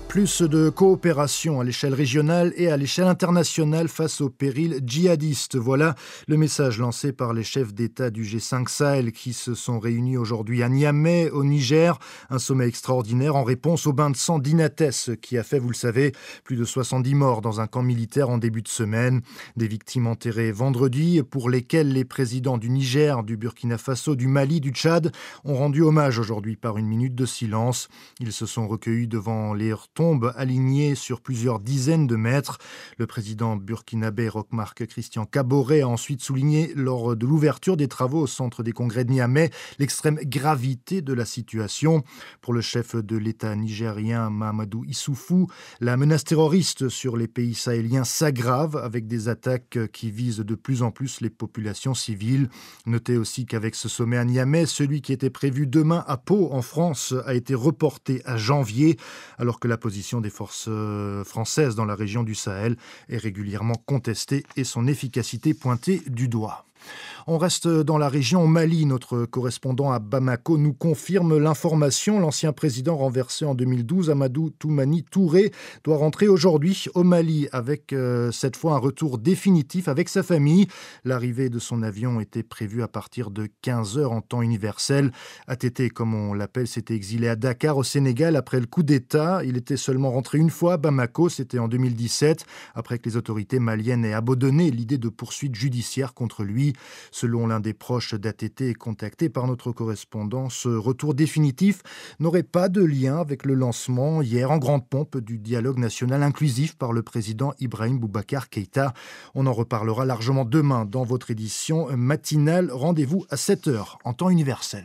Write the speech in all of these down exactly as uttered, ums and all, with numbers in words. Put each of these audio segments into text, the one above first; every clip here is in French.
Plus de coopération à l'échelle régionale et à l'échelle internationale face aux périls djihadistes. Voilà le message lancé par les chefs d'État du G cinq Sahel qui se sont réunis aujourd'hui à Niamey, au Niger. Un sommet extraordinaire en réponse au bain de sang d'Inates qui a fait, vous le savez, plus de soixante-dix morts dans un camp militaire en début de semaine. Des victimes enterrées vendredi pour lesquelles les présidents du Niger, du Burkina Faso, du Mali, du Tchad ont rendu hommage aujourd'hui par une minute de silence. Ils se sont recueillis devant les tombes alignées sur plusieurs dizaines de mètres. Le président burkinabé Roch-Marc Christian Kaboré a ensuite souligné lors de l'ouverture des travaux au centre des congrès de Niamey l'extrême gravité de la situation. Pour le chef de l'État nigérien Mahamadou Issoufou, la menace terroriste sur les pays sahéliens s'aggrave avec des attaques qui visent de plus en plus les populations civiles. Notez aussi qu'avec ce sommet à Niamey, celui qui était prévu demain à Pau en France a été reporté à janvier, alors que la position des forces françaises dans la région du Sahel est régulièrement contestée et son efficacité pointée du doigt. On reste dans la région. Au Mali, notre correspondant à Bamako nous confirme l'information. L'ancien président renversé en deux mille douze, Amadou Toumani Touré, doit rentrer aujourd'hui au Mali avec euh, cette fois un retour définitif avec sa famille. L'arrivée de son avion était prévue à partir de quinze heures en temps universel. A T T, comme on l'appelle, s'était exilé à Dakar au Sénégal après le coup d'État. Il était seulement rentré une fois à Bamako, c'était en deux mille dix-sept, après que les autorités maliennes aient abandonné l'idée de poursuites judiciaires contre lui. Selon l'un des proches d'A T T contacté par notre correspondant, ce retour définitif n'aurait pas de lien avec le lancement hier en grande pompe du dialogue national inclusif par le président Ibrahim Boubacar Keïta. On en reparlera largement demain dans votre édition matinale. Rendez-vous à sept heures en temps universel.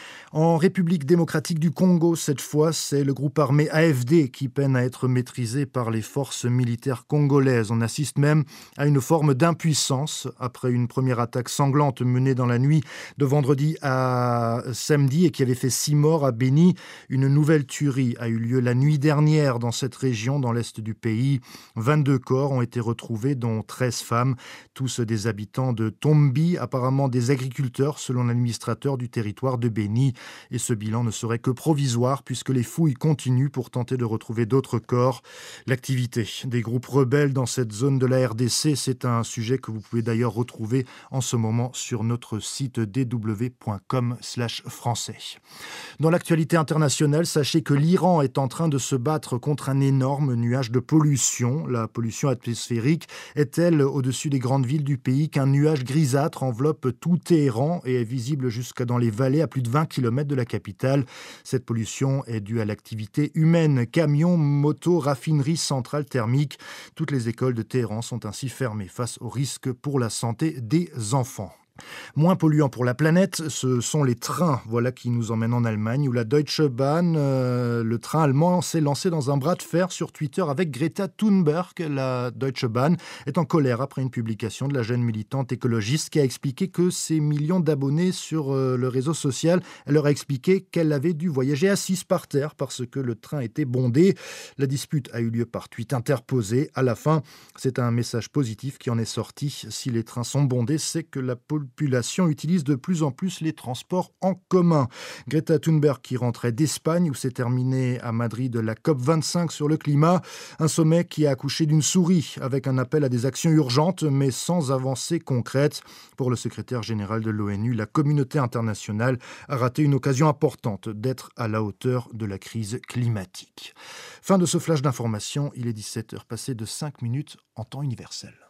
En République démocratique du Congo, cette fois, c'est le groupe armé A F D qui peine à être maîtrisé par les forces militaires congolaises. On assiste même à une forme d'impuissance après une première attaque sanglante menée dans la nuit de vendredi à samedi et qui avait fait six morts à Béni. Une nouvelle tuerie a eu lieu la nuit dernière dans cette région, dans l'est du pays. vingt-deux corps ont été retrouvés, dont treize femmes, tous des habitants de Tombi, apparemment des agriculteurs, selon l'administrateur du territoire de Béni. Et ce bilan ne serait que provisoire puisque les fouilles continuent pour tenter de retrouver d'autres corps. L'activité des groupes rebelles dans cette zone de la R D C, c'est un sujet que vous pouvez d'ailleurs retrouver en ce moment sur notre site d w point com slash français. Dans l'actualité internationale, sachez que l'Iran est en train de se battre contre un énorme nuage de pollution. La pollution atmosphérique est-elle au-dessus des grandes villes du pays qu'un nuage grisâtre enveloppe tout Téhéran et est visible jusque dans les vallées à plus de vingt kilomètres de la capitale. Cette pollution est due à l'activité humaine. Camions, motos, raffineries, centrales thermiques. Toutes les écoles de Téhéran sont ainsi fermées face aux risques pour la santé des enfants. Moins polluant pour la planète, ce sont les trains. Voilà qui nous emmène en Allemagne où la Deutsche Bahn, euh, le train allemand, s'est lancé dans un bras de fer sur Twitter avec Greta Thunberg. La Deutsche Bahn est en colère après une publication de la jeune militante écologiste qui a expliqué que ses millions d'abonnés sur euh, le réseau social, elle leur a expliqué qu'elle avait dû voyager assise par terre parce que le train était bondé. La dispute a eu lieu par tweet interposé. À la fin, c'est un message positif qui en est sorti. Si les trains sont bondés, c'est que la pollution population utilise de plus en plus les transports en commun. Greta Thunberg qui rentrait d'Espagne où s'est terminée à Madrid la COP vingt-cinq sur le climat, un sommet qui a accouché d'une souris avec un appel à des actions urgentes mais sans avancée concrète. Pour le secrétaire général de l'ONU, la communauté internationale a raté une occasion importante d'être à la hauteur de la crise climatique. Fin de ce flash d'information, il est dix-sept heures passées de cinq minutes en temps universel.